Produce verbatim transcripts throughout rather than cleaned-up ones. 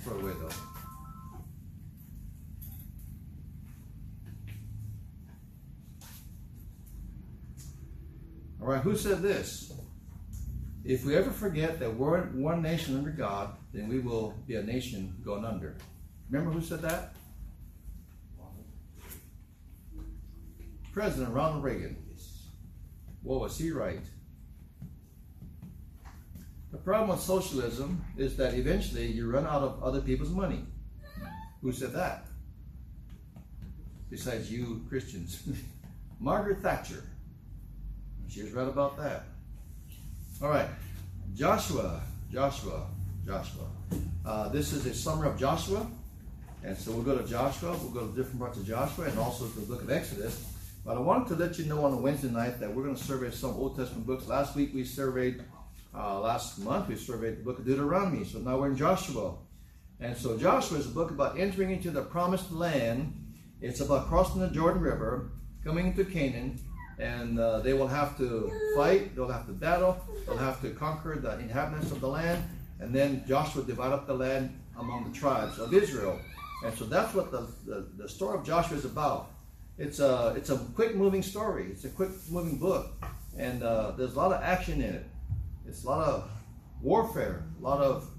throw it away though. All right, who said this? If we ever forget that we're one nation under God, then we will be a nation going under. Remember who said that? President Ronald Reagan. Well, was he right? The problem with socialism is that eventually you run out of other people's money. Who said that? Besides you Christians. Margaret Thatcher. She was right about that. All right, Joshua, Joshua, Joshua. Uh, this is a summary of Joshua. And so we'll go to Joshua, we'll go to different parts of Joshua, and also to the book of Exodus. But I wanted to let you know on a Wednesday night that we're going to survey some Old Testament books. Last week we surveyed, uh, last month we surveyed the book of Deuteronomy. So now we're in Joshua. And so Joshua is a book about entering into the promised land. It's about crossing the Jordan River, coming into Canaan, and uh, they will have to fight, they'll have to battle, they'll have to conquer the inhabitants of the land, and then Joshua divide up the land among the tribes of Israel. And so that's what the, the, the story of Joshua is about. It's a, it's a quick moving story, it's a quick moving book, and uh, there's a lot of action in it. It's a lot of warfare, a lot of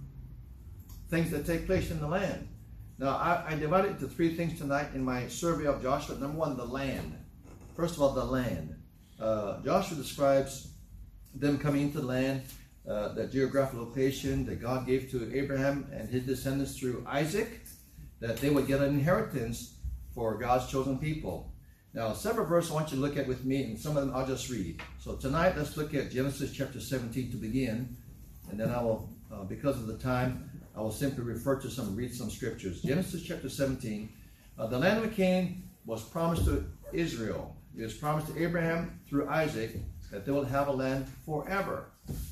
things that take place in the land. Now I, I divided it into three things tonight in my survey of Joshua. Number one, the land. First of all, the land. Uh, Joshua describes them coming into the land, uh, the geographic location that God gave to Abraham and his descendants through Isaac, that they would get an inheritance for God's chosen people. Now, several verses I want you to look at with me, and some of them I'll just read. So tonight, let's look at Genesis chapter seventeen to begin, and then I will, uh, because of the time, I will simply refer to some, read some scriptures. Genesis chapter seventeen, uh, the land of Canaan was promised to Israel. It was promised to Abraham through Isaac that they would have a land forever.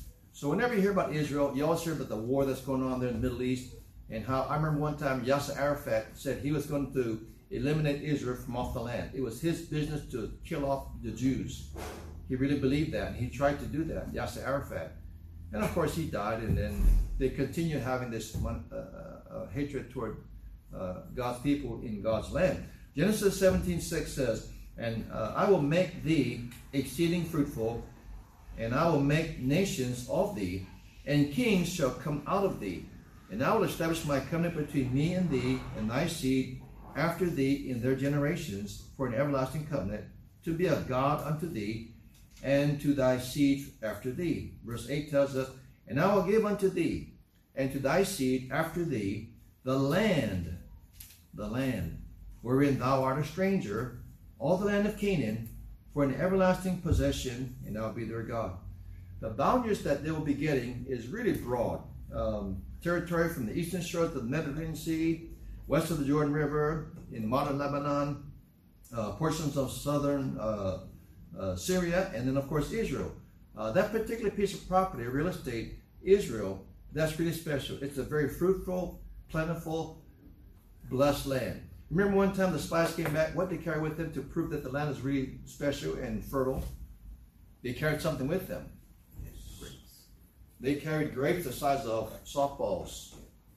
So whenever you hear about Israel, you always hear about the war that's going on there in the Middle East, and how I remember one time Yasser Arafat said he was going to eliminate Israel from off the land. It was his business to kill off the Jews. He really believed that, and he tried to do that, Yasser Arafat. And of course he died, and then they continue having this uh, uh, hatred toward uh, God's people in God's land. Genesis seventeen six says, And uh, I will make thee exceeding fruitful, and I will make nations of thee, and kings shall come out of thee. And I will establish my covenant between me and thee, and thy seed after thee in their generations, for an everlasting covenant, to be a God unto thee, and to thy seed after thee. Verse eight tells us, And I will give unto thee, and to thy seed after thee, the land, the land, wherein thou art a stranger, all the land of Canaan, for an everlasting possession, and I will be their God. The boundaries that they will be getting is really broad. Um, territory from the eastern shore to the Mediterranean Sea, west of the Jordan River, in modern Lebanon, uh, portions of southern uh, uh, Syria, and then of course Israel. Uh, that particular piece of property, real estate, Israel, that's really special. It's a very fruitful, plentiful, blessed land. Remember one time the spies came back, what did they carry with them to prove that the land is really special and fertile? They carried something with them. Grapes. They carried grapes the size of softballs.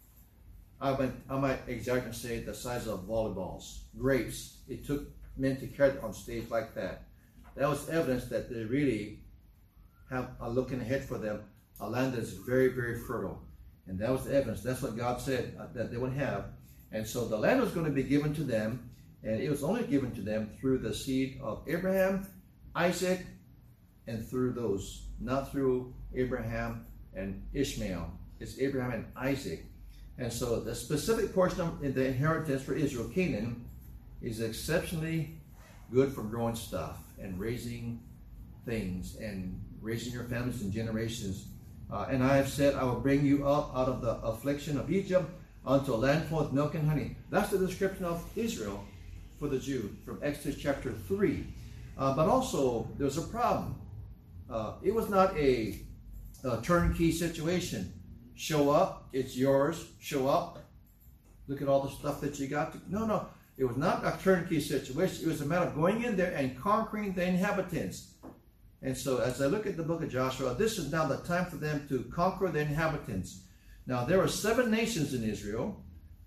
I might, I might exaggerate and say the size of volleyballs. Grapes. It took men to carry it on stage like that. That was evidence that they really have a looking ahead for them, a land that's very, very fertile. And that was the evidence. That's what God said uh, that they would have. And so the land was going to be given to them, and it was only given to them through the seed of Abraham, Isaac, and through those, not through Abraham and Ishmael. It's Abraham and Isaac. And so the specific portion of the inheritance for Israel, Canaan, is exceptionally good for growing stuff and raising things and raising your families and generations. Uh, and I have said, I will bring you up out of the affliction of Egypt, unto a land flowing with milk and honey. That's the description of Israel for the Jew from Exodus chapter three. Uh, but also, there's a problem. Uh, it was not a, a turnkey situation. Show up, it's yours. Show up, look at all the stuff that you got. To, no, no. It was not a turnkey situation. It was a matter of going in there and conquering the inhabitants. And so as I look at the book of Joshua, this is now the time for them to conquer the inhabitants. Now, there were seven nations in Israel.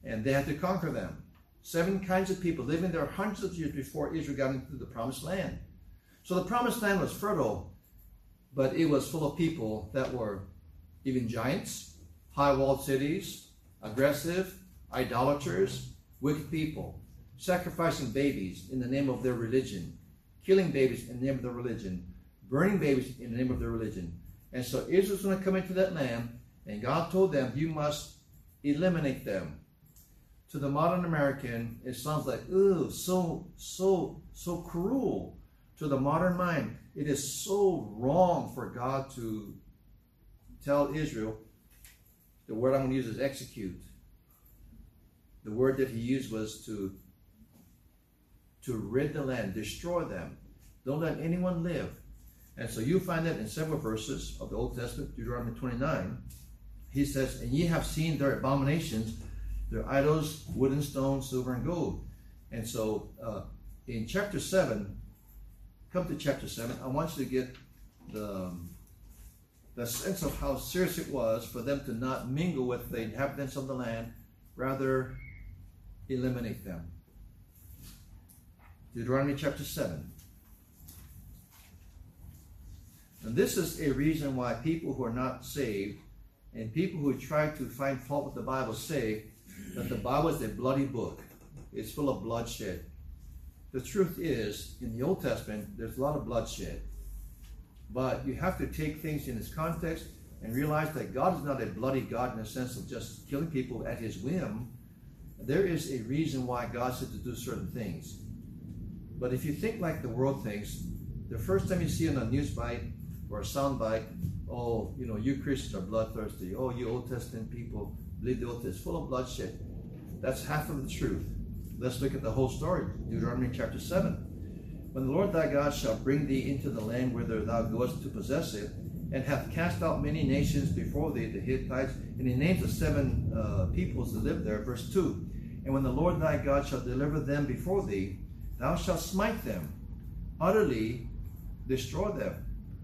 and they had to conquer them. Seven kinds of people living there hundreds of years before Israel got into the promised land. So the promised land was fertile, but it was full of people that were even giants, high-walled cities, aggressive, idolaters, wicked people, sacrificing babies in the name of their religion, killing babies in the name of their religion, burning babies in the name of their religion. And so Israel's going to come into that land, and God told them, you must eliminate them. To the modern American, it sounds like, ooh, so, so, so cruel. To the modern mind, it is so wrong for God to tell Israel, the word I'm going to use is execute. The word that he used was to, to rid the land, destroy them. Don't let anyone live. And so you find that in several verses of the Old Testament, Deuteronomy twenty-nine. He says, and ye have seen their abominations, their idols, wood and stone, silver and gold. And so uh, in chapter seven, come to chapter seven, I want you to get the, um, the sense of how serious it was for them to not mingle with the inhabitants of the land, rather eliminate them. Deuteronomy chapter seven. And this is a reason why people who are not saved and people who try to find fault with the Bible say that the Bible is a bloody book. It's full of bloodshed. The truth is, in the Old Testament, there's a lot of bloodshed. But you have to take things in its context and realize that God is not a bloody God in the sense of just killing people at his whim. There is a reason why God said to do certain things. But if you think like the world thinks, the first time you see on a news bite or a sound bite, oh, you know, you Christians are bloodthirsty. Oh, you Old Testament people believe the Old Testament is full of bloodshed. That's half of the truth. Let's look at the whole story. Deuteronomy chapter seven. When the Lord thy God shall bring thee into the land whither thou goest to possess it, and hath cast out many nations before thee, the Hittites, and he names the seven uh, peoples that live there. Verse two. And when the Lord thy God shall deliver them before thee, thou shalt smite them, utterly destroy them.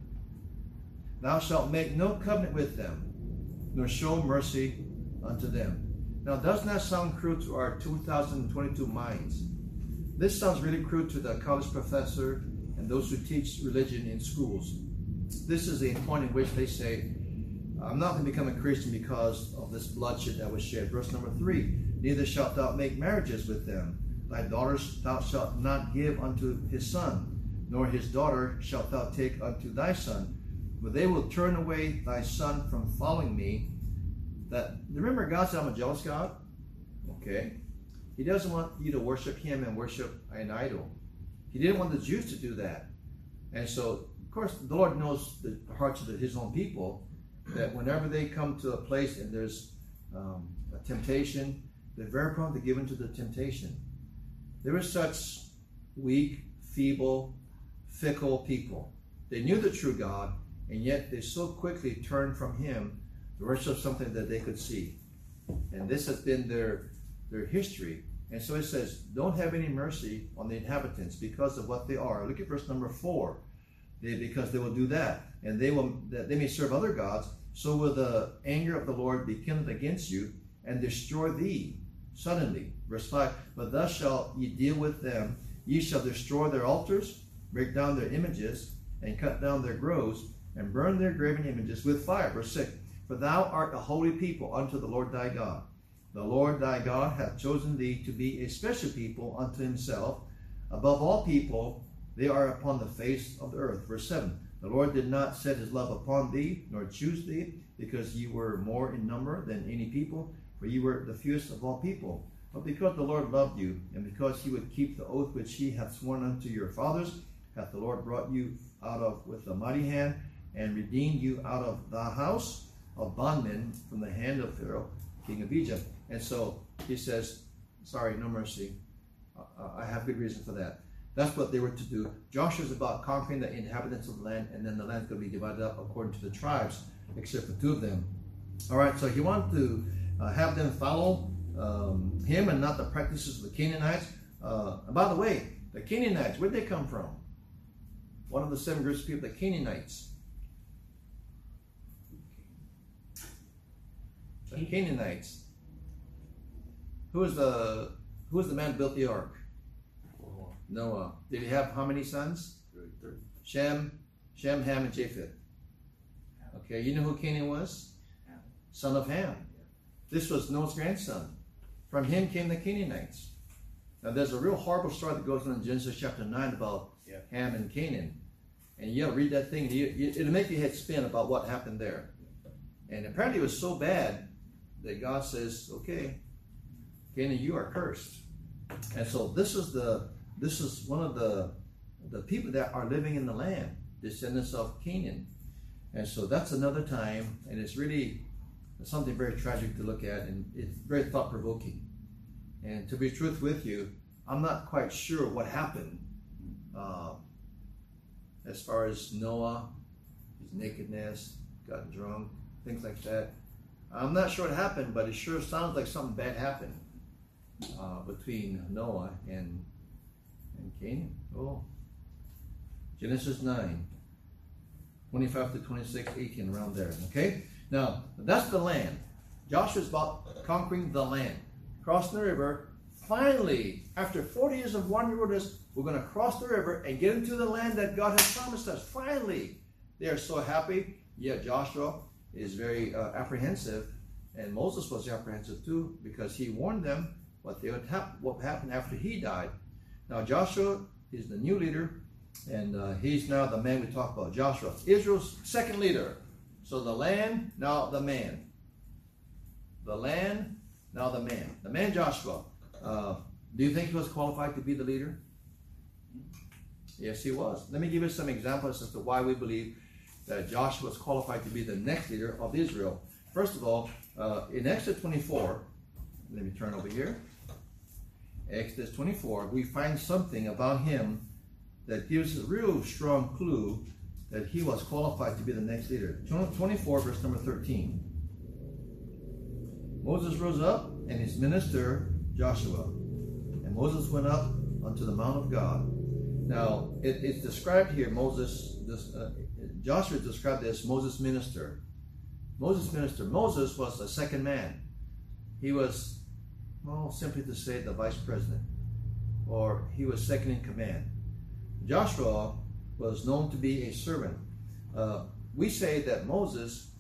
Thou shalt make no covenant with them, nor show mercy unto them. Now, doesn't that sound cruel to our two thousand twenty-two minds? This sounds really cruel to the college professor and those who teach religion in schools. This is the point in which they say, I'm not going to become a Christian because of this bloodshed that was shed. Verse number three, neither shalt thou make marriages with them. Thy daughters thou shalt not give unto his son, nor his daughter shalt thou take unto thy son. But they will turn away thy son from following me. That remember, God said, I'm a jealous God. Okay. He doesn't want you to worship him and worship an idol. He didn't want the Jews to do that. And so, of course, the Lord knows the hearts of his own people, that whenever they come to a place and there's um, a temptation, they're very prone to give into the temptation. There were such weak, feeble, fickle people. They knew the true God, and yet they so quickly turned from him to worship something that they could see. And this has been their, their history. And so it says, don't have any mercy on the inhabitants because of what they are. Look at verse number four. They, because they will do that, and they will that they may serve other gods, so will the anger of the Lord be kindled against you, and destroy thee suddenly. Verse five, but thus shall ye deal with them. Ye shall destroy their altars, break down their images, and cut down their groves, and burn their graven images with fire. Verse six, for thou art a holy people unto the Lord thy God. The Lord thy God hath chosen thee to be a special people unto himself. Above all people, they are upon the face of the earth. Verse seven, the Lord did not set his love upon thee, nor choose thee, because ye were more in number than any people, for ye were the fewest of all people. But because the Lord loved you, and because he would keep the oath which he hath sworn unto your fathers, hath the Lord brought you out of with a mighty hand, and redeemed you out of the house of bondmen from the hand of Pharaoh, king of Egypt. And so he says, sorry, no mercy. I have good reason for that. That's what they were to do. Joshua is about conquering the inhabitants of the land, and then the land is going to be divided up according to the tribes, except for two of them. All right, so he wanted to uh, have them follow um, him and not the practices of the Canaanites. Uh, and by the way, the Canaanites, where'd they come from? One of the seven groups of people, the Canaanites. The Canaanites. Who is the who is the man who built the ark? Noah. Did he have how many sons? Three. Shem, Shem, Ham, and Japheth. Okay, you know who Canaan was? Ham. Son of Ham. This was Noah's grandson. From him came the Canaanites. Now there's a real horrible story that goes on in Genesis chapter nine about Yeah. Ham and Canaan. And you gotta read that thing. You, you, it'll make your head spin about what happened there. And apparently it was so bad that God says, okay, Canaan, you are cursed. And so this is the this is one of the the people that are living in the land, descendants of Canaan. And so that's another time, and it's really something very tragic to look at, and it's very thought-provoking. And to be truth with you, I'm not quite sure what happened uh, as far as Noah, his nakedness, got drunk, things like that. I'm not sure what happened, but it sure sounds like something bad happened uh, between Noah and, and Canaan. Oh. Genesis nine, twenty-five to twenty-six, eighteen, around there. Okay? Now, that's the land. Joshua's about conquering the land. Crossing the river. Finally, after forty years of wandering wilderness, we're going to cross the river and get into the land that God has promised us. Finally. They are so happy. Yet Joshua is very uh, apprehensive. And Moses was apprehensive too, because he warned them what, they would hap- what would happen after he died. Now, Joshua is the new leader. And uh, he's now the man we talk about, Joshua, Israel's second leader. So the land, now the man. The land, now the man. The man Joshua. Uh, do you think he was qualified to be the leader? Yes, he was. Let me give you some examples as to why we believe that Joshua was qualified to be the next leader of Israel. First of all, uh, in Exodus twenty-four, let me turn over here. Exodus twenty-four, we find something about him that gives a real strong clue that he was qualified to be the next leader. twenty-four, verse number thirteen. Moses rose up and his minister Joshua. And Moses went up unto the mount of God. Now, it, it's described here, Moses, this, uh, Joshua is described as Moses' minister. Moses' minister. Moses was the second man. He was, well, simply to say, the vice president. Or he was second in command. Joshua was known to be a servant. Uh, we say that Moses,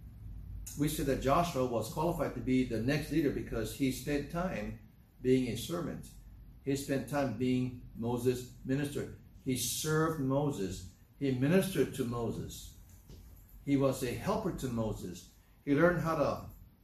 we say that Joshua was qualified to be the next leader because he spent time being a servant. He spent time being Moses' minister. He served Moses. He ministered to Moses. He was a helper to Moses. He learned how to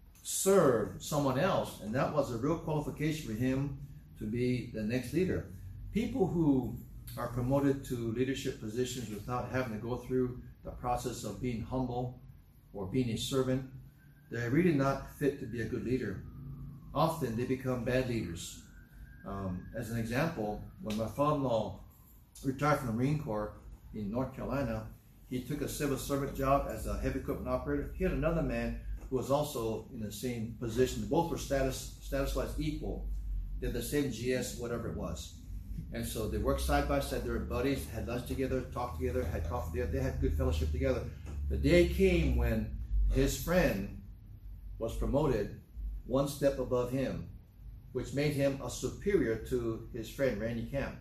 serve someone else, and that was a real qualification for him to be the next leader. People who are promoted to leadership positions without having to go through the process of being humble or being a servant, they're really not fit to be a good leader. Often they become bad leaders. Um, as an example, when my father-in-law retired from the Marine Corps in North Carolina, he took a civil servant job as a heavy equipment operator. He had another man who was also in the same position. Both were status status-wise equal. Did the same G S, whatever it was. And so they worked side by side. They were buddies, had lunch together, talked together, had coffee together. They had good fellowship together. The day came when his friend was promoted one step above him, which made him a superior to his friend, Randy Camp.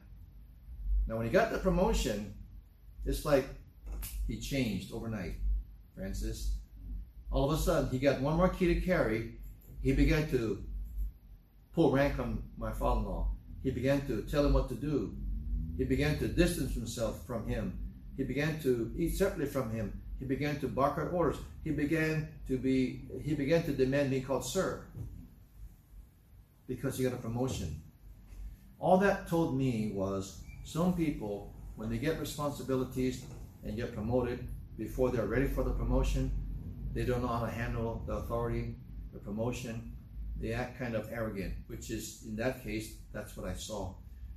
Now, when he got the promotion, it's like he changed overnight, Francis. All of a sudden, he got one more key to carry. He began to pull rank on my father-in-law. He began to tell him what to do. He began to distance himself from him. He began to eat separately from him. He began to bark out orders. He began to be, he began to demand being called sir because he got a promotion. All that told me was some people, when they get responsibilities and get promoted, before they're ready for the promotion, they don't know how to handle the authority, the promotion. They act kind of arrogant, which is, in that case, that's what I saw.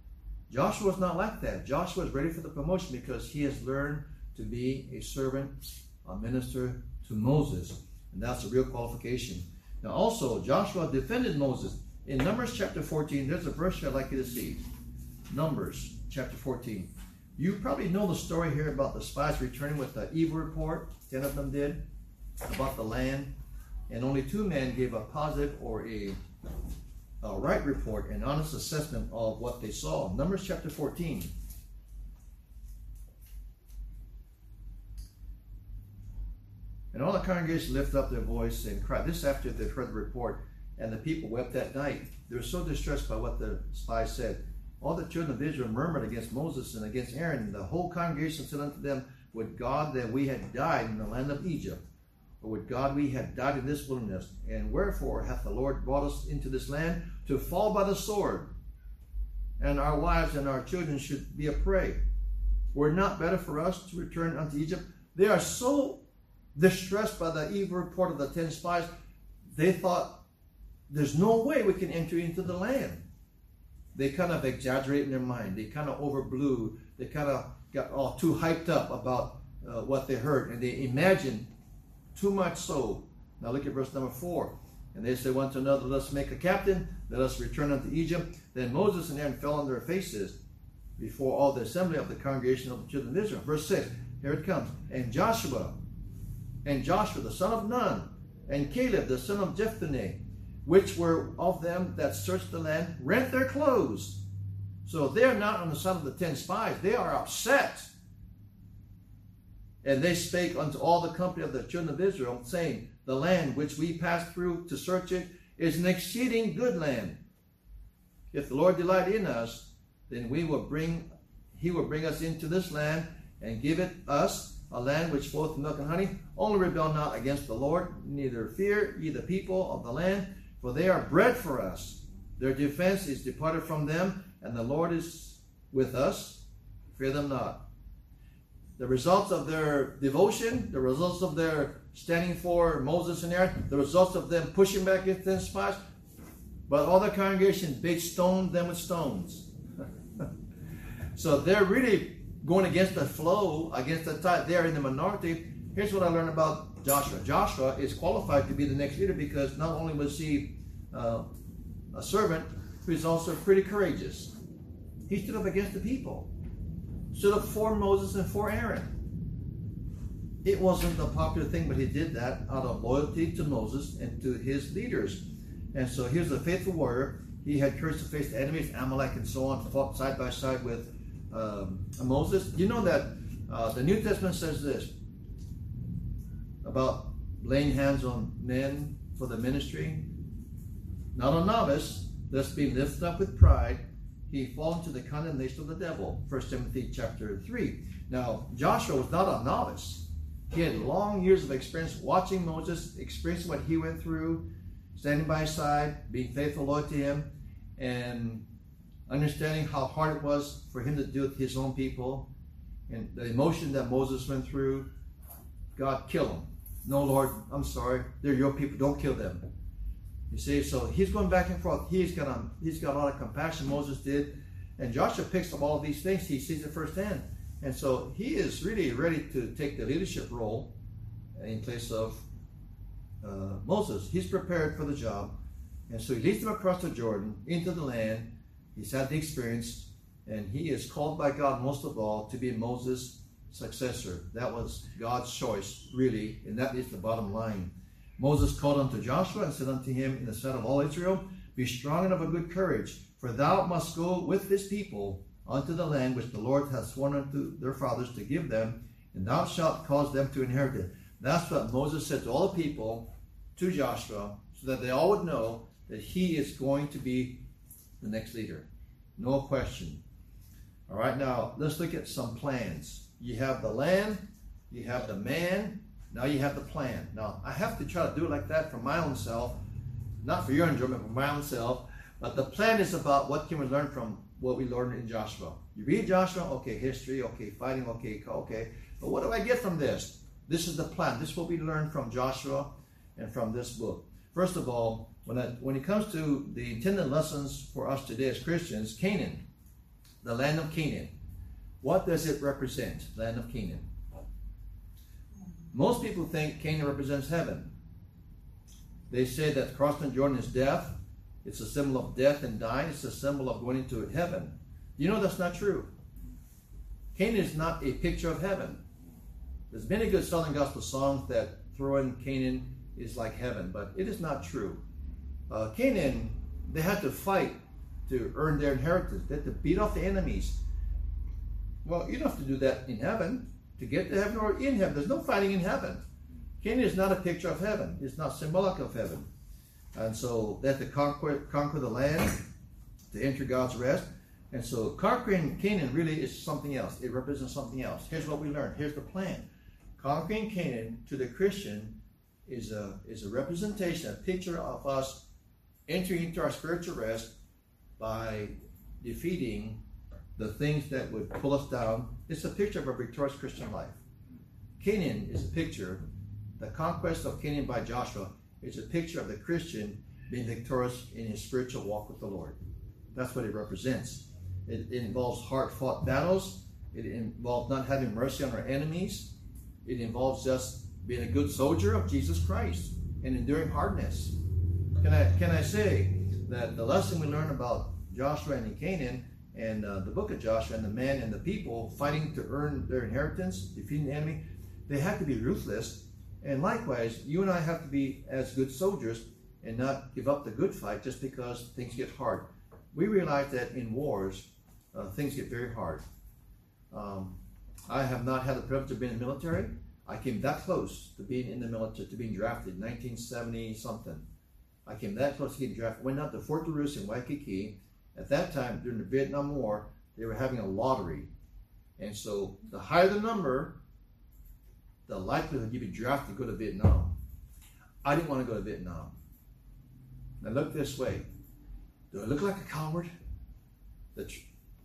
Joshua was not like that. Joshua was ready for the promotion because he has learned to be a servant, a minister to Moses. And that's a real qualification. Now also, Joshua defended Moses. In Numbers chapter fourteen, there's a verse I'd like you to see. Numbers chapter fourteen. You probably know the story here about the spies returning with the evil report. Ten of them did, about the land. And only two men gave a positive or a a right report, an honest assessment of what they saw. Numbers chapter fourteen. And all the congregation lifted up their voice and cried. This after they've heard the report. And the people wept that night. They were so distressed by what the spies said. All the children of Israel murmured against Moses and against Aaron. And the whole congregation said unto them, would God that we had died in the land of Egypt, or would God we had died in this wilderness? And wherefore hath the Lord brought us into this land to fall by the sword, and our wives and our children should be a prey? Were it not better for us to return unto Egypt? They are so distressed by the evil report of the ten spies, they thought, there's no way we can enter into the land. They kind of exaggerated in their mind. They kind of overblew. They kind of got all too hyped up about uh, what they heard. And they imagined too much so. Now look at verse number four. And they said one to another, let us make a captain. Let us return unto Egypt. Then Moses and Aaron fell on their faces before all the assembly of the congregation of the children of Israel. Verse six. Here it comes. And Joshua, and Joshua the son of Nun, and Caleb the son of Jephunneh, which were of them that searched the land, rent their clothes. So they are not on the side of the ten spies. They are upset. And they spake unto all the company of the children of Israel, saying, the land which we passed through to search it is an exceeding good land. If the Lord delight in us, then we will bring, he will bring us into this land and give it us, a land which floweth with milk and honey. Only rebel not against the Lord, neither fear ye the people of the land, for they are bread for us. Their defense is departed from them, and the Lord is with us. Fear them not. The results of their devotion, the results of their standing for Moses and Aaron, the results of them pushing back against the spies, but all the congregation, they stoned them with stones. So they're really going against the flow, against the tide. They're in the minority. Here's what I learned about Joshua. Joshua is qualified to be the next leader because not only was he uh, a servant, but he's also pretty courageous. He stood up against the people. Stood up for Moses and for Aaron. It wasn't a popular thing, but he did that out of loyalty to Moses and to his leaders. And so here's a faithful warrior. He had courage to face the enemies, Amalek and so on, fought side by side with um, Moses. You know that uh, the New Testament says this about laying hands on men for the ministry. Not a novice, lest being lifted up with pride, he fall into the condemnation of the devil. First Timothy chapter three. Now, Joshua was not a novice. He had long years of experience watching Moses, experiencing what he went through, standing by his side, being faithful, loyal to him, and understanding how hard it was for him to deal with his own people, and the emotion that Moses went through. God, kill them. No, Lord, I'm sorry. They're your people. Don't kill them. You see, so he's going back and forth. He's got a, he's got a lot of compassion, Moses did. And Joshua picks up all of these things. He sees it firsthand. And so he is really ready to take the leadership role in place of uh, Moses. He's prepared for the job. And so he leads them across the Jordan into the land. He's had the experience. And he is called by God, most of all, to be Moses' successor. That was God's choice, really. And that is the bottom line. Moses called unto Joshua and said unto him in the sight of all Israel, be strong and of a good courage, for thou must go with this people unto the land which the Lord hath sworn unto their fathers to give them, and thou shalt cause them to inherit it. That's what Moses said to all the people, to Joshua, so that they all would know that he is going to be the next leader. No question. All right, now let's look at some plans. You have the land, you have the man, now you have the plan. Now, I have to try to do it like that for my own self, not for your enjoyment, but for my own self. But the plan is about what can we learn from what we learned in Joshua. You read Joshua, okay, history, okay, fighting, okay, okay. But what do I get from this? This is the plan. This is what we learned from Joshua and from this book. First of all, when, I, when it comes to the intended lessons for us today as Christians, Canaan, the land of Canaan. What does it represent, land of Canaan? Most people think Canaan represents heaven. They say that crossing Jordan is death. It's a symbol of death and dying. It's a symbol of going into heaven. You know that's not true. Canaan is not a picture of heaven. There's many good Southern gospel songs that throw in Canaan is like heaven, but it is not true. Uh, Canaan they had to fight to earn their inheritance. They had to beat off the enemies. Well, you don't have to do that in heaven to get to heaven or in heaven. There's no fighting in heaven. Canaan is not a picture of heaven. It's not symbolic of heaven. And so they had to conquer, conquer the land to enter God's rest. And so conquering Canaan really is something else. It represents something else. Here's what we learned. Here's the plan. Conquering Canaan to the Christian is a, is a representation, a picture of us entering into our spiritual rest by defeating the things that would pull us down. It's a picture of a victorious Christian life. Canaan is a picture, the conquest of Canaan by Joshua is a picture of the Christian being victorious in his spiritual walk with the Lord. That's what it represents. It, it involves hard-fought battles. It involves not having mercy on our enemies. It involves just being a good soldier of Jesus Christ and enduring hardness. Can I, can I say that the lesson we learn about Joshua and Canaan and uh, the book of Joshua and the man and the people fighting to earn their inheritance, defeating the enemy, they have to be ruthless. And likewise, you and I have to be as good soldiers and not give up the good fight just because things get hard. We realize that in wars, uh, things get very hard. Um, I have not had the privilege of being in the military. I came that close to being in the military, to being drafted in nineteen seventy something. I came that close to getting drafted. Went out to Fort Dulles in Waikiki. At that time, during the Vietnam War, they were having a lottery. And so the higher the number, the likelihood you'd be drafted to go to Vietnam. I didn't want to go to Vietnam. Now look this way. Do I look like a coward? The tr-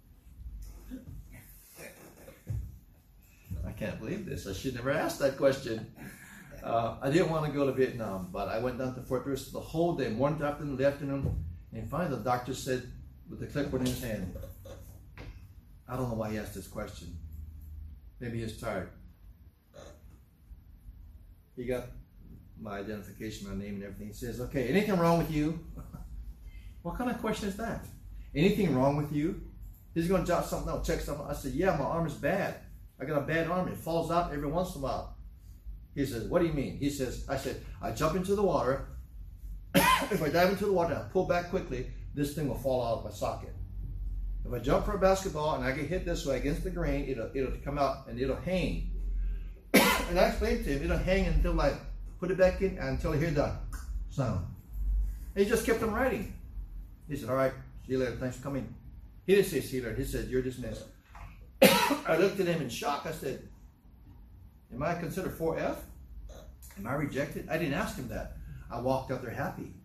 I can't believe this. I should never ask that question. Uh, I didn't want to go to Vietnam, but I went down to Fort Dulles the whole day, morning to afternoon, the afternoon, and finally the doctor said, with the clipboard in his hand, I don't know why he asked this question. Maybe he's tired. He got my identification, my name and everything. He says, okay, anything wrong with you? What kind of question is that? Anything wrong with you? He's going to jot something out, check something. I said, yeah, my arm is bad. I got a bad arm. It falls out every once in a while. He says, what do you mean? He says, I said, I jump into the water. If I dive into the water and I pull back quickly, this thing will fall out of my socket. If I jump for a basketball and I get hit this way against the grain, it'll, it'll come out and it'll hang. And I explained to him, it'll hang until I put it back in, until I hear the sound. And he just kept on writing. He said, all right, see you later, thanks for coming. He didn't say see you later, he said, you're dismissed. I looked at him in shock. I said, am I considered four F? Am I rejected? I didn't ask him that. I walked out there happy.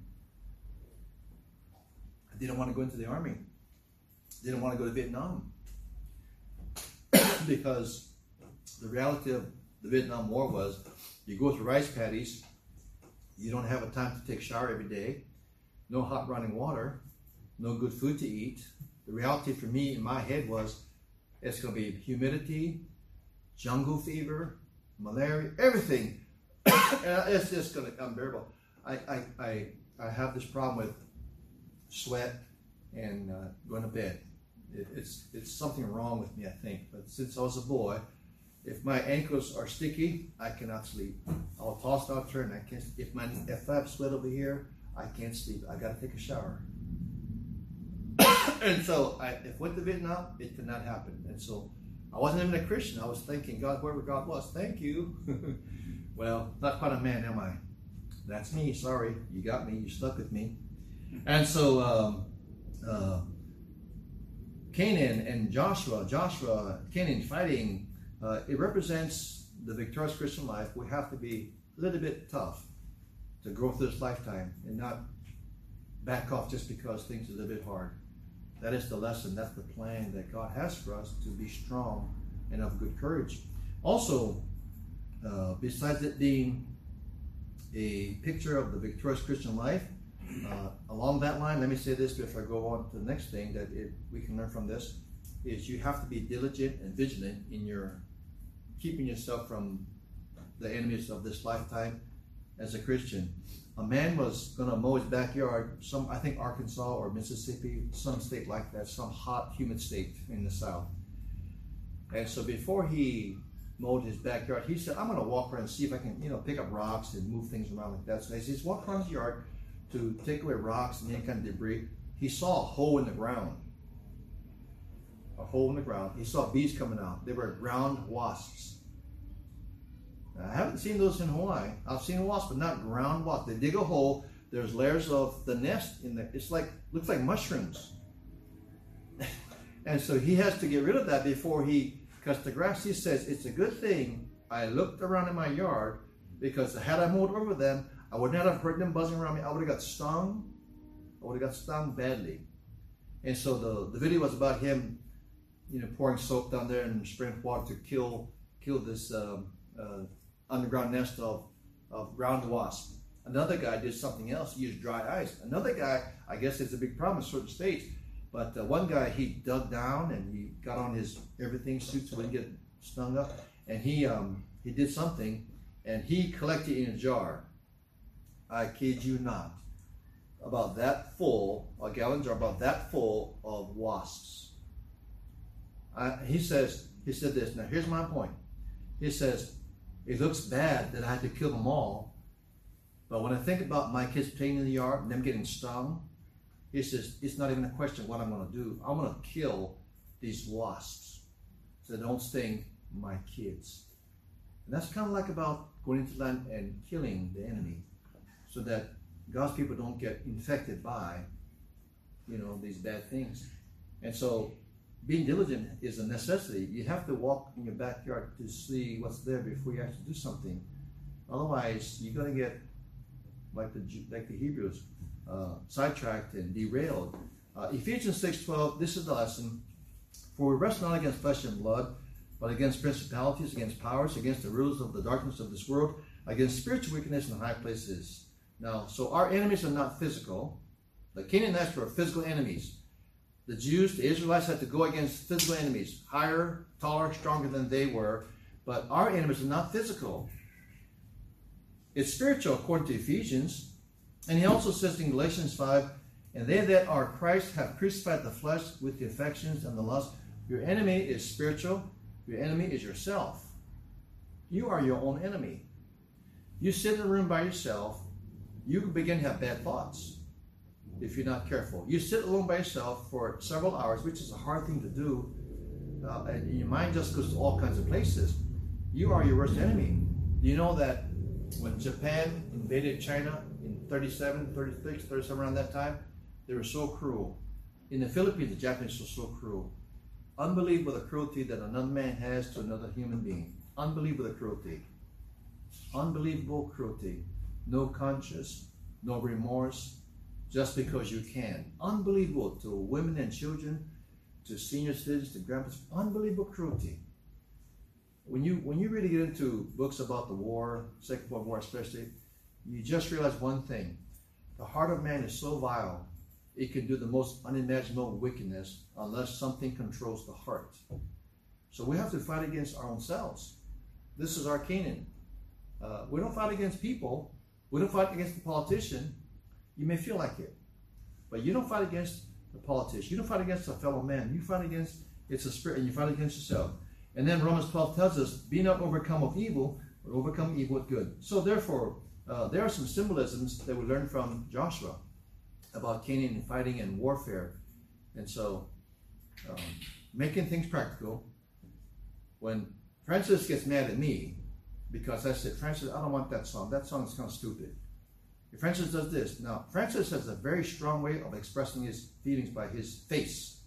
I didn't want to go into the army. Didn't want to go to Vietnam. Because the reality of the Vietnam War was, you go through rice paddies, you don't have a time to take a shower every day, no hot running water, no good food to eat. The reality for me in my head was, it's going to be humidity, jungle fever, malaria, everything. And it's just going to be unbearable. I, I, I, I have this problem with sweat and uh, going to bed. It, it's, it's something wrong with me, I think. But since I was a boy, if my ankles are sticky, I cannot sleep. I'll toss and I'll turn. I can't. If my if I have sweat over here, I can't sleep. I got to take a shower. And so, I, if I went to Vietnam, it could not happen. And so, I wasn't even a Christian. I was thinking, God, wherever God was, thank you. Well, not quite a man, am I? That's me. Sorry, you got me. You stuck with me. And so, um, uh, Canaan and Joshua, Joshua, Canaan fighting. Uh, it represents the victorious Christian life. We have to be a little bit tough to grow through this lifetime and not back off just because things are a little bit hard. That is the lesson. That's the plan that God has for us, to be strong and of good courage. Also, uh, besides it being a picture of the victorious Christian life, uh, along that line, let me say this before I go on to the next thing that it, we can learn from this, is you have to be diligent and vigilant in your keeping yourself from the enemies of this lifetime as a Christian. A man was going to mow his backyard, some I think Arkansas or Mississippi, some state like that, some hot, humid state in the South. And so before he mowed his backyard, he said, I'm going to walk around and see if I can, you know, pick up rocks and move things around like that. So he says, walk around his yard, to take away rocks and any kind of debris, he saw a hole in the ground. A hole in the ground. He saw bees coming out. They were ground wasps. Now, I haven't seen those in Hawaii. I've seen wasps, but not ground wasps. They dig a hole. There's layers of the nest in there. It's like, looks like mushrooms. And so he has to get rid of that before he cuts the grass. He says, it's a good thing I looked around in my yard, because had I mowed over them, I would not have heard them buzzing around me. I would have got stung. I would have got stung badly. And so the, the video was about him, you know, pouring soap down there and spraying water to kill kill this um, uh, underground nest of, of ground wasp. Another guy did something else. He used dry ice. Another guy, I guess it's a big problem in certain states, but uh, one guy, he dug down and he got on his everything suit so he didn't get stung up, and he um, he did something, and he collected in a jar, I kid you not, about that full, a gallon jar about that full of wasps. I, he says, he said this, now here's my point. He says, it looks bad that I had to kill them all, but when I think about my kids playing in the yard and them getting stung, he says, it's not even a question of what I'm going to do. I'm going to kill these wasps so they don't sting my kids. And that's kind of like about going into land and killing the enemy so that God's people don't get infected by, you know, these bad things. And so being diligent is a necessity. You have to walk in your backyard to see what's there before you actually do something. Otherwise, you're going to get like the like the Hebrews, uh, sidetracked and derailed. Uh, Ephesians six twelve, this is the lesson. For we wrestle not against flesh and blood, but against principalities, against powers, against the rulers of the darkness of this world, against spiritual wickedness in high places. Now, so our enemies are not physical. The Canaanites were physical enemies. The Jews, the Israelites, had to go against physical enemies, higher, taller, stronger than they were. But our enemies are not physical. It's spiritual, according to Ephesians. And he also says in Galatians five, and they that are Christ have crucified the flesh with the affections and the lust. Your enemy is spiritual. Your enemy is yourself. You are your own enemy. You sit in a room by yourself, you can begin to have bad thoughts if you're not careful. You sit alone by yourself for several hours, which is a hard thing to do, uh, and your mind just goes to all kinds of places. You are your worst enemy. Do you know that when Japan invaded China in thirty-seven, thirty-six, thirty-seven, around that time, they were so cruel. In the Philippines, the Japanese were so cruel. Unbelievable the cruelty that another man has to another human being. Unbelievable the cruelty. Unbelievable cruelty. No conscience, no remorse, just because you can. Unbelievable to women and children, to senior citizens, to grandpas. Unbelievable cruelty. When you when you really get into books about the war, Second World War especially, you just realize one thing. The heart of man is so vile, it can do the most unimaginable wickedness unless something controls the heart. So we have to fight against our own selves. This is our Canaan. Uh, we don't fight against people. We don't fight against the politician. You may feel like it, but you don't fight against the politician. You don't fight against a fellow man. You fight against, it's a spirit, and you fight against yourself. And then Romans twelve tells us, be not overcome of evil, but overcome evil with good. So therefore, uh, there are some symbolisms that we learn from Joshua about Canaan and fighting and warfare. And so, um, making things practical. When Francis gets mad at me, because I said, Francis, I don't want that song. That song is kind of stupid. If Francis does this. Now, Francis has a very strong way of expressing his feelings by his face.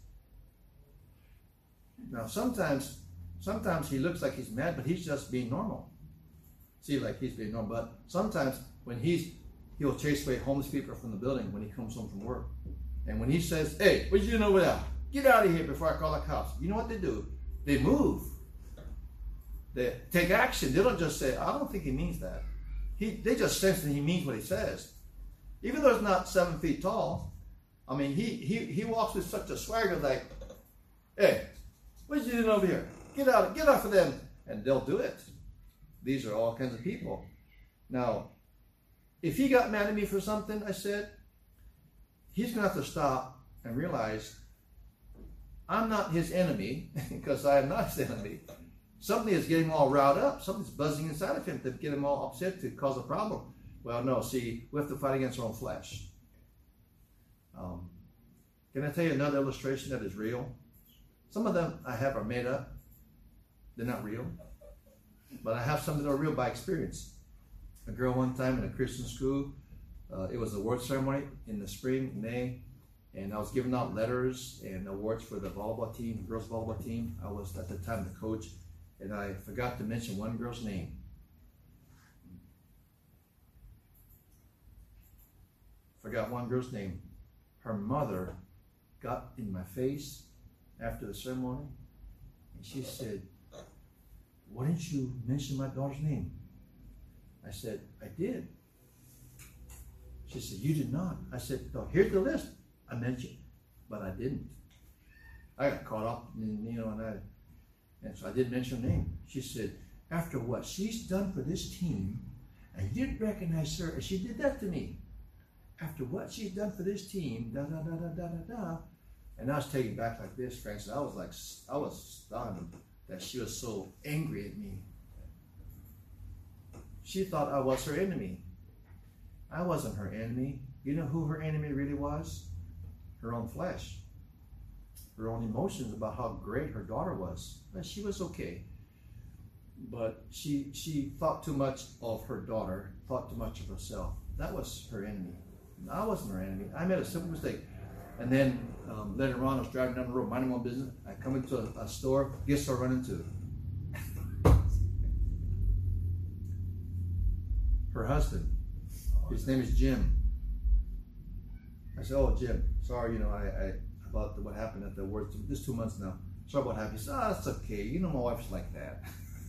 Now, sometimes, sometimes he looks like he's mad, but he's just being normal. See, like he's being normal. But sometimes when he's, he'll chase away homeless people from the building when he comes home from work. And when he says, hey, what you doing over there? Get out of here before I call the cops. You know what they do? They move. They take action. They don't just say, I don't think he means that. He, they just sense that he means what he says. Even though he's not seven feet tall, I mean, he, he, he walks with such a swagger like, hey, what you doing over here? Get out, get off of them. And they'll do it. These are all kinds of people. Now, if he got mad at me for something I said, he's going to have to stop and realize I'm not his enemy, because I am not his enemy. Something is getting him all riled up. Something's buzzing inside of him to get him all upset to cause a problem. Well, no, see, we have to fight against our own flesh. Um, can I tell you another illustration that is real? Some of them I have are made up. They're not real. But I have some that are real by experience. A girl one time in a Christian school, uh, it was a award ceremony in the spring, May, and I was giving out letters and awards for the volleyball team, girls volleyball team. I was at the time the coach, and I forgot to mention one girl's name. Forgot one girl's name. Her mother got in my face after the ceremony, and she said, "Why didn't you mention my daughter's name?" I said, "I did." She said, "You did not." I said, "No, here's the list. I mentioned, but I didn't." I got caught up, in, you know, and I, and so I didn't mention her name. She said, "After what she's done for this team, and you didn't recognize her, and she did that to me. After what she's done for this team, da da da da da da da." And I was taken back like this, Francis. I was like, I was stunned that she was so angry at me. She thought I was her enemy. I wasn't her enemy. You know who her enemy really was? Her own flesh. Her own emotions about how great her daughter was. And she was okay. But she she thought too much of her daughter, thought too much of herself. That was her enemy. I wasn't her enemy. I made a simple mistake. And then um, later on, I was driving down the road, minding my own business. I come into a, a store. Guess who I run into? Her husband. His name is Jim. I said, "Oh, Jim, sorry, you know, I, I about the, what happened at the work. This two months now. Sorry about what happened." He said, "Oh, it's okay. You know, my wife's like that."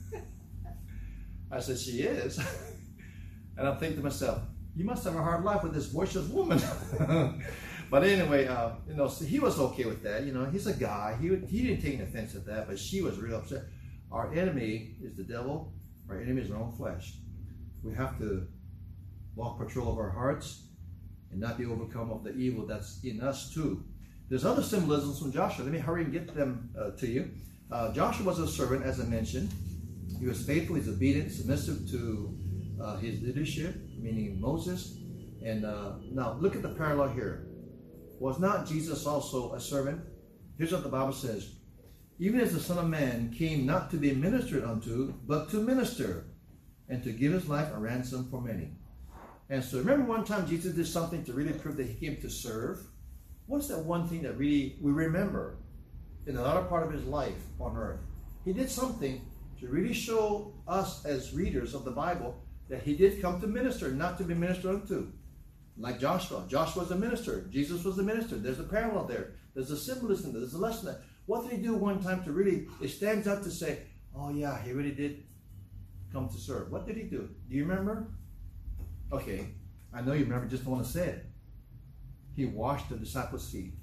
I said, "She is." And I'm thinking to myself, you must have a hard life with this boisterous woman. But anyway, uh, you know, so he was okay with that. You know, he's a guy. He he didn't take an offense at that, but she was real upset. Our enemy is the devil. Our enemy is our own flesh. We have to walk patrol of our hearts and not be overcome of the evil that's in us too. There's other symbolisms from Joshua. Let me hurry and get them uh, to you. Uh, Joshua was a servant, as I mentioned. He was faithful. He's obedient, submissive to uh, his leadership, meaning Moses. And uh, now look at the parallel here. Was not Jesus also a servant? Here's what the Bible says. Even as the Son of Man came not to be ministered unto, but to minister, and to give his life a ransom for many. And so remember one time Jesus did something to really prove that he came to serve? What's that one thing that really we remember in the latter part of his life on earth? He did something to really show us as readers of the Bible that he did come to minister, not to be ministered unto. Like Joshua. Joshua was a minister. Jesus was a minister. There's a parallel there. There's a symbolism there. There's a lesson there. What did he do one time to really, it stands up to say, oh yeah, he really did come to serve. What did he do? Do you remember? Okay, I know you remember, just don't want to say it. He washed the disciples' feet.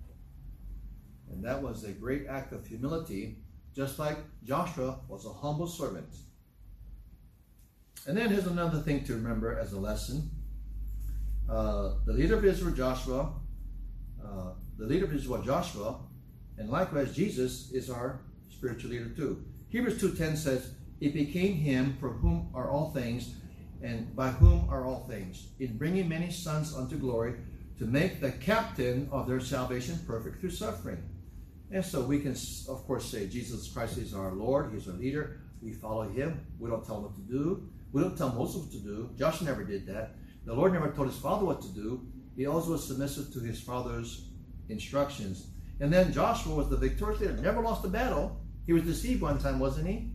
And that was a great act of humility, just like Joshua was a humble servant. And then here's another thing to remember as a lesson. Uh, the leader of Israel, Joshua, uh, the leader of Israel, Joshua, and likewise Jesus is our spiritual leader too. Hebrews two ten says, "It became him for whom are all things, and by whom are all things, in bringing many sons unto glory, to make the captain of their salvation perfect through suffering." And so we can, of course, say Jesus Christ is our Lord. He's our leader. We follow him. We don't tell him what to do. We don't tell Moses what to do. Joshua never did that. The Lord never told his father what to do. He also was submissive to his father's instructions. And then Joshua was the victorious leader. Never lost a battle. He was deceived one time, wasn't he?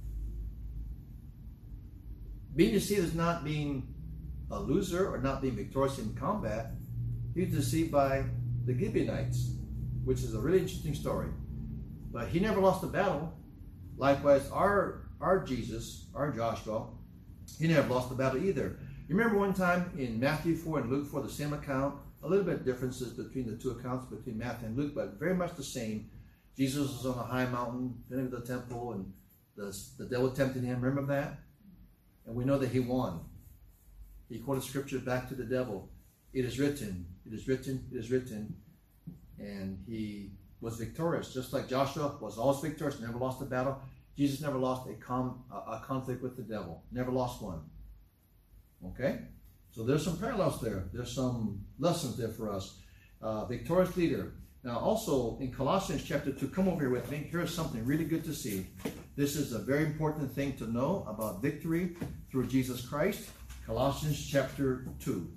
Being deceived is not being a loser or not being victorious in combat. He was deceived by the Gibeonites, which is a really interesting story. But he never lost a battle. Likewise, our, our Jesus, our Joshua, he never lost a battle either. You remember one time in Matthew four and Luke four, the same account, a little bit differences between the two accounts, between Matthew and Luke, but very much the same. Jesus was on a high mountain, in the temple, and the, the devil tempted him. Remember that? And we know that he won. He quoted scripture back to the devil. It is written, it is written, it is written. And he was victorious, just like Joshua was always victorious, never lost a battle. Jesus never lost a, com, a, a conflict with the devil, never lost one. Okay? So there's some parallels there. There's some lessons there for us. uh, victorious leader. Now also in Colossians chapter two, come over here with me. Here's something really good to see. This is a very important thing to know about victory through Jesus Christ. Colossians chapter two.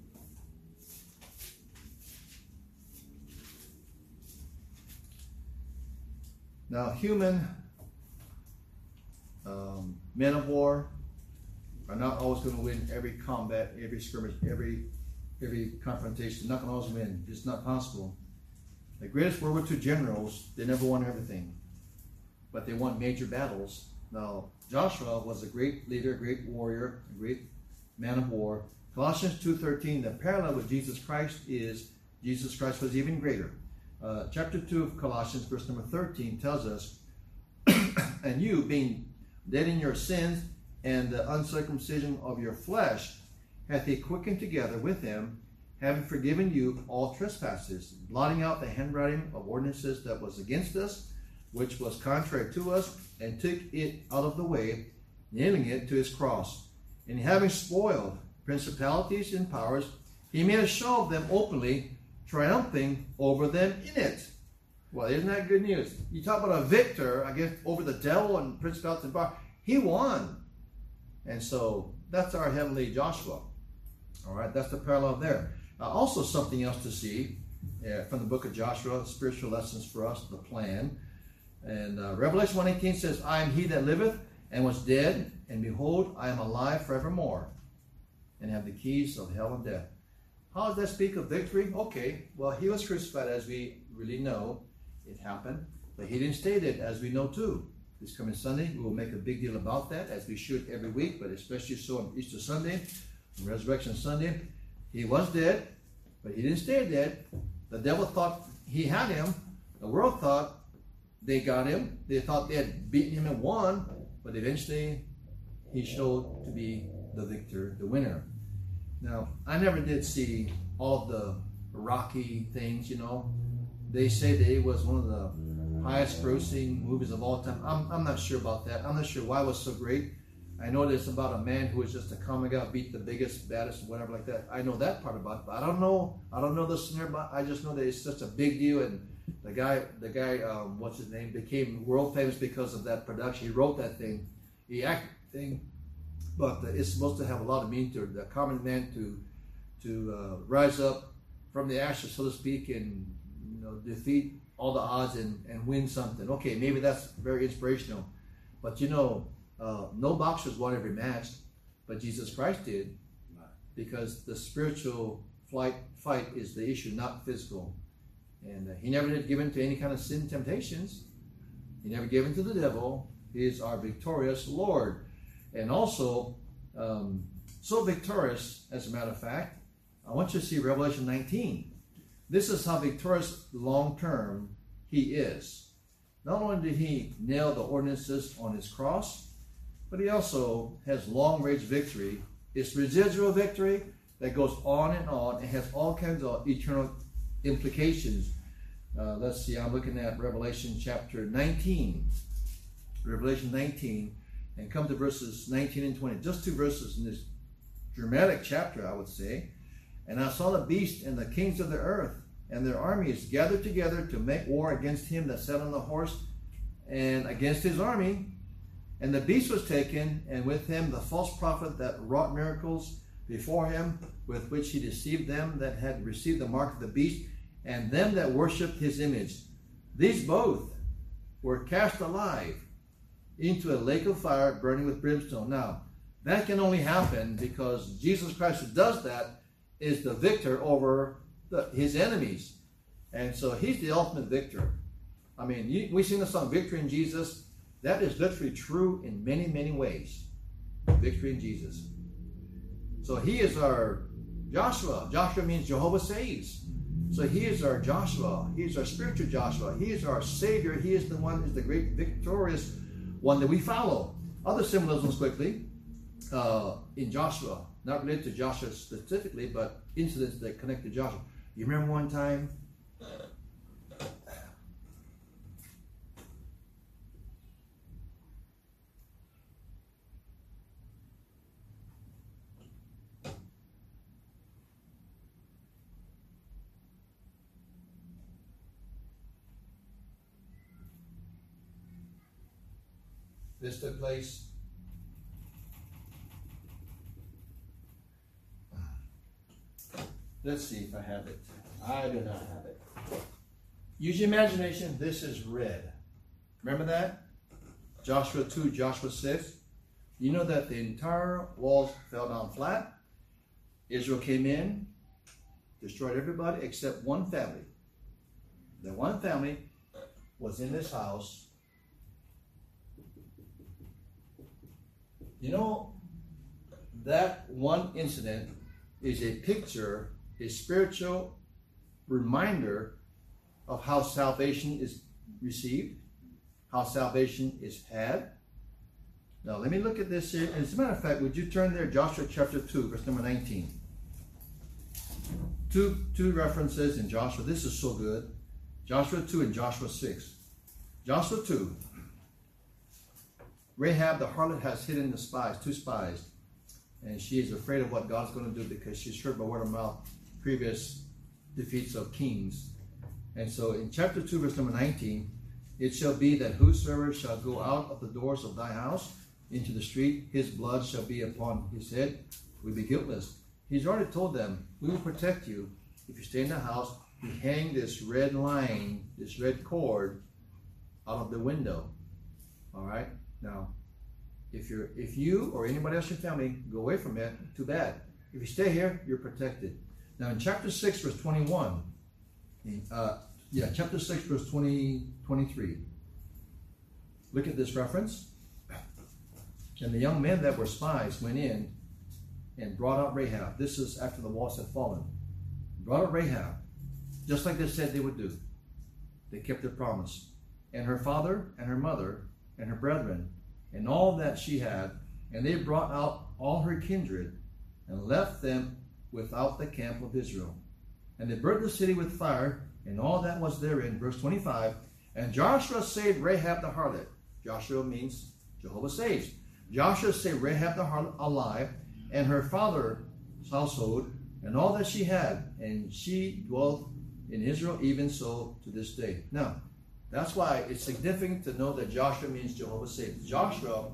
Now human um, men of war are not always going to win every combat, every skirmish, every every confrontation. Not going to always win. It's not possible. The greatest World War Two generals, they never won everything, but they won major battles. Now, Joshua was a great leader, a great warrior, a great man of war. Colossians two thirteen, the parallel with Jesus Christ is Jesus Christ was even greater. Uh, chapter two of Colossians, verse number thirteen, tells us, and you, being dead in your sins and the uncircumcision of your flesh, hath he quickened together with him, having forgiven you all trespasses, blotting out the handwriting of ordinances that was against us, which was contrary to us, and took it out of the way, nailing it to his cross. And having spoiled principalities and powers, he made a show of them openly, triumphing over them in it. Well, isn't that good news? You talk about a victor, I guess, over the devil and principalities and powers. He won. And so that's our heavenly Joshua. All right, that's the parallel there. Uh, also something else to see uh, from the book of Joshua, spiritual lessons for us, the plan. And uh, Revelation one eighteen says, I am he that liveth and was dead, and behold, I am alive forevermore, and have the keys of hell and death. How does that speak of victory? Okay, well, he was crucified, as we really know. It happened, but he didn't stay dead, as we know too. This coming Sunday, we will make a big deal about that, as we should every week, but especially so on Easter Sunday, on Resurrection Sunday. He was dead, but he didn't stay dead. The devil thought he had him. The world thought they got him. They thought they had beaten him and won, but eventually he showed to be the victor, the winner. Now, I never did see all of the Rocky things, you know. They say that it was one of the highest grossing movies of all time. I'm, I'm not sure about that. I'm not sure why it was so great. I know that it's about a man who was just a comic guy, beat the biggest, baddest, whatever like that. I know that part about it, but I don't know. I don't know the scenario, but I just know that it's such a big deal. And the guy, the guy, um, what's his name, became world famous because of that production. He wrote that thing, he acted the thing, but it's supposed to have a lot of meaning to the common man to to uh, rise up from the ashes, so to speak, and you know defeat all the odds and, and win something. Okay, maybe that's very inspirational, but you know. Uh, no boxers won every match, but Jesus Christ did, because the spiritual flight, fight is the issue, not physical. And uh, he never did give in to any kind of sin temptations. He never gave in to the devil. He is our victorious Lord. And also, um, so victorious, as a matter of fact, I want you to see Revelation nineteen. This is how victorious long-term he is. Not only did he nail the ordinances on his cross, but he also has long-range victory. It's residual victory that goes on and on. It has all kinds of eternal implications. Uh, let's see, I'm looking at Revelation chapter nineteen. Revelation nineteen, and come to verses nineteen and twenty. Just two verses in this dramatic chapter, I would say. And I saw the beast and the kings of the earth and their armies gathered together to make war against him that sat on the horse and against his army. And the beast was taken, and with him the false prophet that wrought miracles before him, with which he deceived them that had received the mark of the beast, and them that worshipped his image. These both were cast alive into a lake of fire burning with brimstone. Now, that can only happen because Jesus Christ, who does that, is the victor over the, his enemies. And so he's the ultimate victor. I mean, you, we sing the song, Victory in Jesus. That is literally true in many, many ways. Victory in Jesus. So he is our Joshua. Joshua means Jehovah saves. So he is our Joshua. He is our spiritual Joshua. He is our Savior. He is the one, is the great victorious one that we follow. Other symbolisms quickly uh, in Joshua, not related to Joshua specifically, but incidents that connect to Joshua. You remember one time? This took place let's see if I have it. I do not have it. Use your imagination. This is red. Remember that? Joshua two, Joshua six. You know that the entire walls fell down flat. Israel came in, destroyed everybody except one family. The one family was in this house. You know, that one incident is a picture, a spiritual reminder of how salvation is received, how salvation is had. Now, let me look at this here. As a matter of fact, would you turn there, Joshua chapter two, verse number nineteen. Two, two references in Joshua. This is so good. Joshua two and Joshua six. Joshua two. Rahab the harlot has hidden the spies, two spies. And she is afraid of what God's going to do because she's heard by word of mouth previous defeats of kings. And so in chapter two, verse number nineteen, it shall be that whosoever shall go out of the doors of thy house into the street, his blood shall be upon his head, will be guiltless. He's already told them, we will protect you. If you stay in the house, we hang this red line, this red cord out of the window. All right? Now, if you're, if you or anybody else in your family go away from it, too bad. If you stay here, you're protected. Now, in chapter six, verse twenty-one, uh, yeah, chapter six, verse twenty, twenty-three. Look at this reference. And the young men that were spies went in and brought out Rahab. This is after the walls had fallen. Brought out Rahab, just like they said they would do. They kept their promise. And her father and her mother and her brethren and all that she had, and they brought out all her kindred and left them without the camp of Israel. And they burnt the city with fire and all that was therein. Verse twenty-five. And Joshua saved Rahab the harlot. Joshua means Jehovah saves. Joshua saved Rahab the harlot alive, and her father's household, and all that she had, and she dwelt in Israel, even so to this day. Now, that's why it's significant to know that Joshua means Jehovah saves. Joshua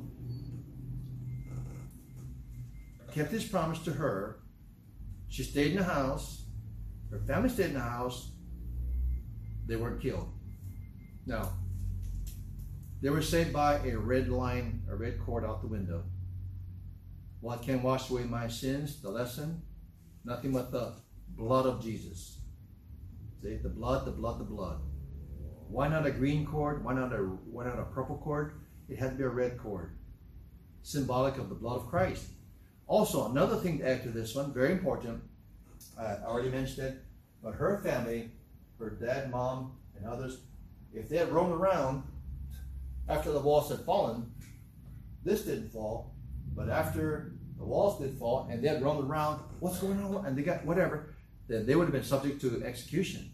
kept his promise to her. She stayed in the house. Her family stayed in the house. They weren't killed. Now, they were saved by a red line, a red cord out the window. What can wash away my sins? The lesson? Nothing but the blood of Jesus. See, the blood, the blood, the blood. Why not a green cord? Why not a why not a purple cord? It had to be a red cord, symbolic of the blood of Christ. Also, another thing to add to this one, very important. I already mentioned it, but her family, her dad, mom, and others, if they had roamed around after the walls had fallen, this didn't fall, but after the walls did fall and they had roamed around, what's going on? And they got whatever, then they would have been subject to execution.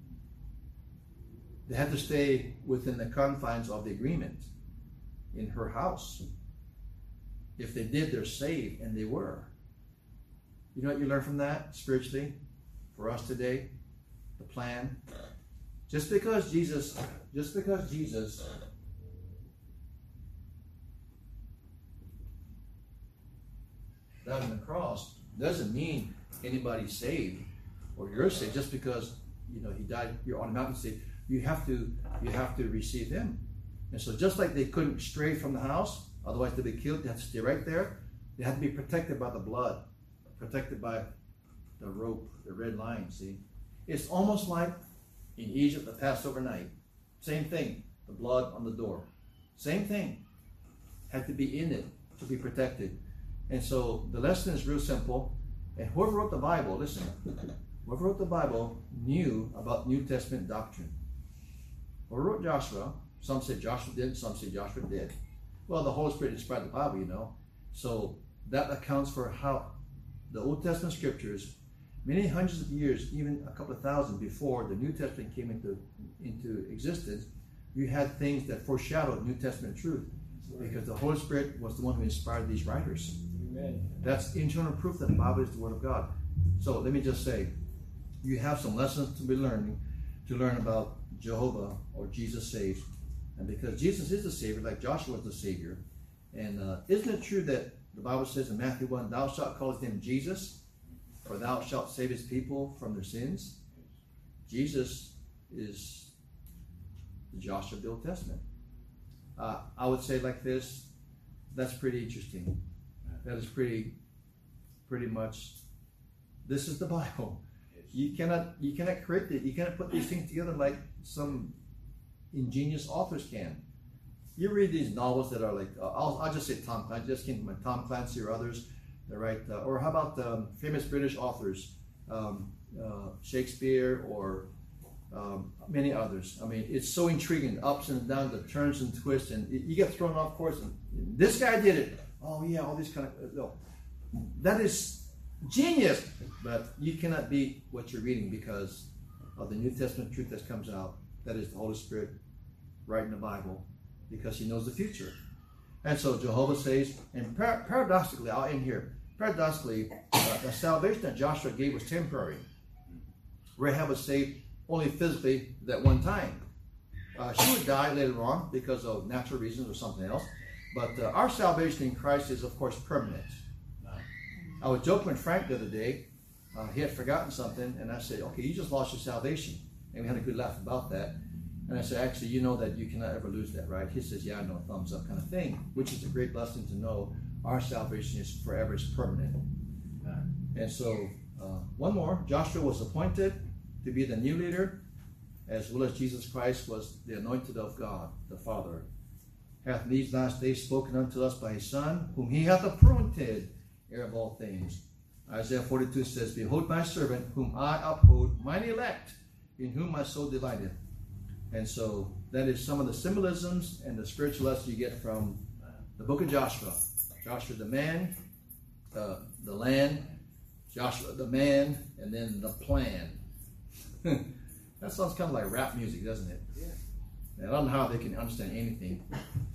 They had to stay within the confines of the agreement in her house. If they did, they're saved, and they were. You know what you learn from that spiritually for us today? The plan. Just because Jesus, just because Jesus died on the cross doesn't mean anybody's saved or you're saved. Just because you know he died, you're automatically saved. You have to, you have to receive him. And so just like they couldn't stray from the house, otherwise they'd be killed, they had to stay right there. They had to be protected by the blood, protected by the rope, the red line, see? It's almost like in Egypt, the Passover night. Same thing, the blood on the door. Same thing. Had to be in it to be protected. And so the lesson is real simple. And whoever wrote the Bible, listen, whoever wrote the Bible knew about New Testament doctrine. Whoever wrote Joshua, some say Joshua did, some say Joshua did. Well, the Holy Spirit inspired the Bible, you know. So that accounts for how the Old Testament scriptures, many hundreds of years, even a couple of thousand before the New Testament came into, into existence, you had things that foreshadowed New Testament truth. Because the Holy Spirit was the one who inspired these writers. Amen. That's internal proof that the Bible is the Word of God. So let me just say, you have some lessons to be learning, to learn about Jehovah or Jesus saves. And because Jesus is the Savior, like Joshua was the Savior, and uh, isn't it true that the Bible says in Matthew one, thou shalt call his name Jesus, for thou shalt save his people from their sins? Jesus is the Joshua of the Old Testament. Uh, I would say like this, that's pretty interesting. That is pretty, pretty much, this is the Bible. You cannot, you cannot create it. You cannot put these things together like some ingenious authors can. You read these novels that are like, uh, I'll, I'll just say Tom Clancy, just came from Tom Clancy or others that write, uh, or how about um, famous British authors, um, uh, Shakespeare or um, many others. I mean, it's so intriguing, ups and downs, the turns and twists, and you get thrown off course. And this guy did it. Oh yeah, all these kind of, no. That is genius, but you cannot beat what you're reading because of the New Testament truth that comes out. That is the Holy Spirit writing the Bible, because he knows the future. And so Jehovah says, and par paradoxically, I'll end here, paradoxically, uh, the salvation that Joshua gave was temporary. Rahab was saved only physically that one time. Uh, she would die later on because of natural reasons or something else. But uh, our salvation in Christ is, of course, permanent. I was joking with Frank the other day. Uh, he had forgotten something, and I said, okay, you just lost your salvation. And we had a good laugh about that. And I said, actually, you know that you cannot ever lose that, right? He says, yeah, I know, thumbs up kind of thing, which is a great blessing to know our salvation is forever, it's permanent. And so, uh, one more, Joshua was appointed to be the new leader, as well as Jesus Christ was the anointed of God, the Father. Hath in these last days spoken unto us by his Son, whom he hath appointed heir of all things. Isaiah forty-two says, behold my servant, whom I uphold, mine elect, in whom my soul delighteth. And so that is some of the symbolisms and the spiritual lessons you get from the book of Joshua. Joshua the man, uh, the land, Joshua the man, and then the plan. That sounds kind of like rap music, doesn't it? Yeah. And I don't know how they can understand anything.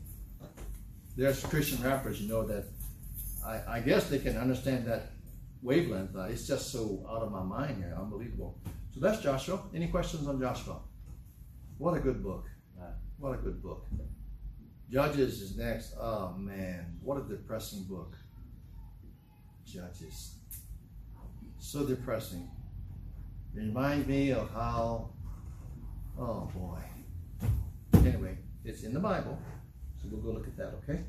There's Christian rappers, you know, that I, I guess they can understand that wavelength. Uh, it's just so out of my mind here, unbelievable. So that's Joshua. Any questions on Joshua? What a good book. What a good book. Judges is next. Oh man, what a depressing book. Judges. So depressing. It reminds me of how, oh boy. Anyway, it's in the Bible. So we'll go look at that, okay?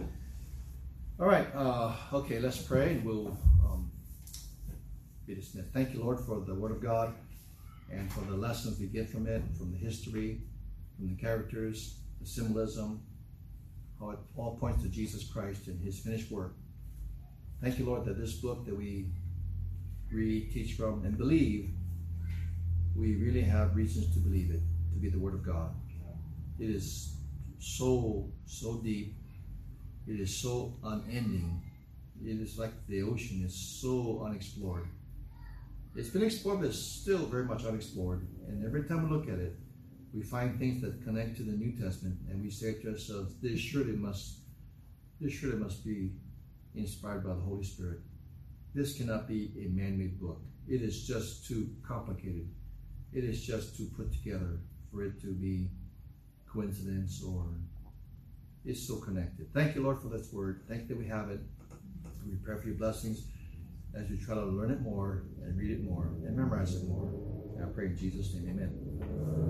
All right, uh, okay, let's pray and we'll um, be dismissed. Thank you, Lord, for the Word of God and for the lessons we get from it, from the history, from the characters, the symbolism, how it all points to Jesus Christ and his finished work. Thank you, Lord, that this book that we read, teach from, and believe, we really have reasons to believe it, to be the Word of God. It is so, so deep. It is so unending. It is like the ocean is so unexplored. It's been explored, but it's still very much unexplored. And every time we look at it, we find things that connect to the New Testament, and we say to ourselves, this surely must, this surely must be inspired by the Holy Spirit. This cannot be a man-made book. It is just too complicated. It is just too put together for it to be coincidence, or it's so connected. Thank you, Lord, for this word. Thank you that we have it. We pray for your blessings as we try to learn it more and read it more and memorize it more. And I pray in Jesus' name, amen.